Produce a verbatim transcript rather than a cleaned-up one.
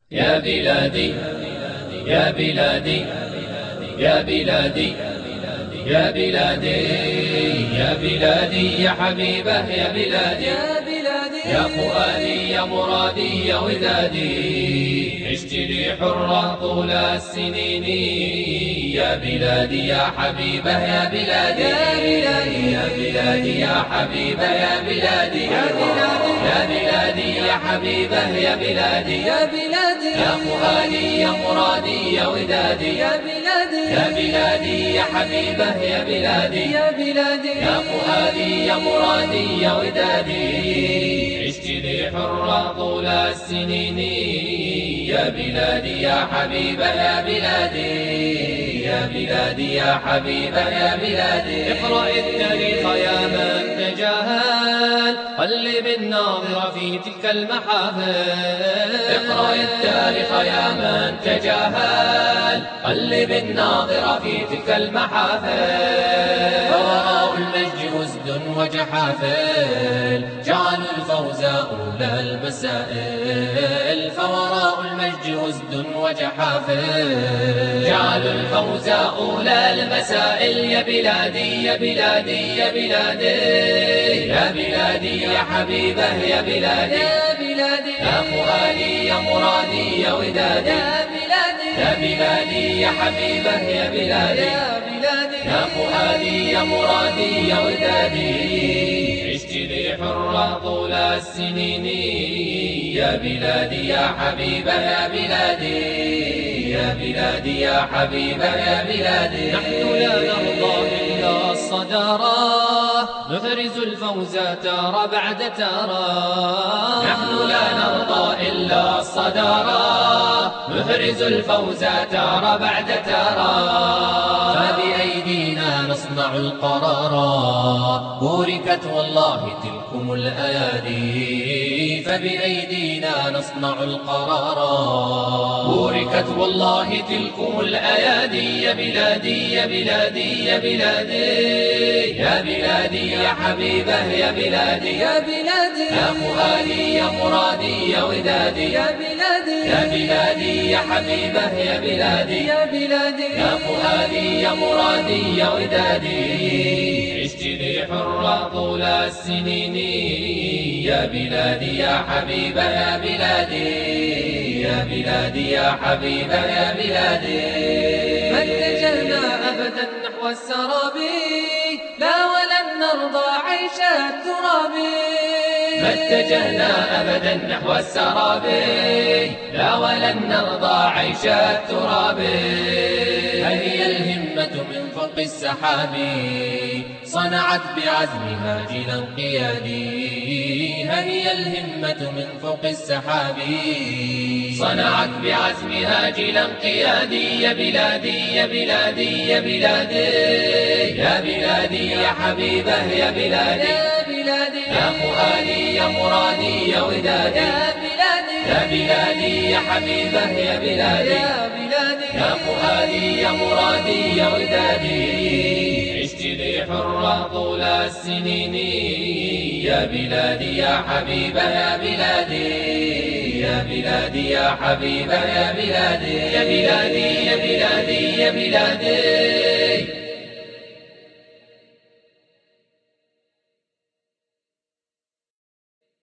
يا بلادي يا بلادي يا بلادي يا بلادي يا بلادي يا حبيبة يا بلادي يا بلادي يا فؤادي يا مرادي يا ودادي عشت لي حرة طول السنين يا بلادي يا حبيبة يا بلادي يا بلادي يا بلادي يا حبيبة يا بلادي يا بلادي يا بلادي يا حبيبة يا بلادي يا بلادي يا فؤادي يا مرادي يا ودادي يا بلادي يا بلادي يا حبيبة يا بلادي يا بلادي يا فؤادي يا مرادي يا ودادي عشت لي حرة طول السنين يا بلادي يا حبيبة يا بلادي يا بلادي يا حبيبة يا بلادي اقرأ التاريخ يا من تجاهل قلب الناظر في تلك المحافل اقرأ التاريخ يا من تجاهل قلب الناظر في تلك المحافل فوراء المجد أسد وجحافل جعلوا الفوز أولى المسائل فوراء المجد أسد وجحافل جعلوا الفوز أولى المسائل يا بلادي يا بلادي يا بلادي يا بلادي يا حبيبة يا بلادي يا بلادي يا فؤادي يا مرادي يا ودادي يا بلادي يا بلادي يا حبيبة يا بلادي يا بلادي يا فؤادي يا مرادي يا ودادي عشت لي حرة طول السنين يا بلادي يا حبيبة يا بلادي يا بلادي يا حبيبة يا بلادي نحن لا نرضى إلا الصدارة نفرز الفوز تارة بعد تارة نحن لا نرضى إلا الصدارة نفرز الفوز تارة بعد تارة فبأيدينا نصنع القرار بوركت والله تلكم الأيادي فبأيدينا نصنع القرار بوركت والله تلكم الأيادي يا بلادي يا بلادي يا بلادي يا بلادي يا حبيبة يا بلادي يا بلادي يا فؤادي يا مرادي يا ودادي يا بلادي يا بلادي يا حبيبة يا بلادي يا بلادي يا فؤادي يا مرادي يا ودادي عشت لي حرة طول السنين يا بلادي يا حبيبة يا بلادي يا بلادي يا حبيبة يا بلادي ما اتجهنا أبدا نحو السراب لا ولن نرضى عيش التراب ما اتجهنا أبدا نحو السراب لا ولن نرضى عيش التراب هي الهمة من فوق السحاب صنعت بعزمها جيلا قيادي هي الهمة من فوق السحاب صنعت بعزمها جيلا قيادي يا بلادي يا بلادي يا بلادي يا بلادي يا حبيبة يا بلادي يا بلادي يا فؤادي يا مرادي يا ودادي يا بلادي يا بلادي يا حبيبة يا بلادي يا بلادي يا فؤادي يا مرادي يا ودادي عشت لي حرة طول السنين يا بلادي يا حبيبة يا بلادي يا بلادي يا حبيبة يا بلادي يا بلادي يا بلادي يا بلادي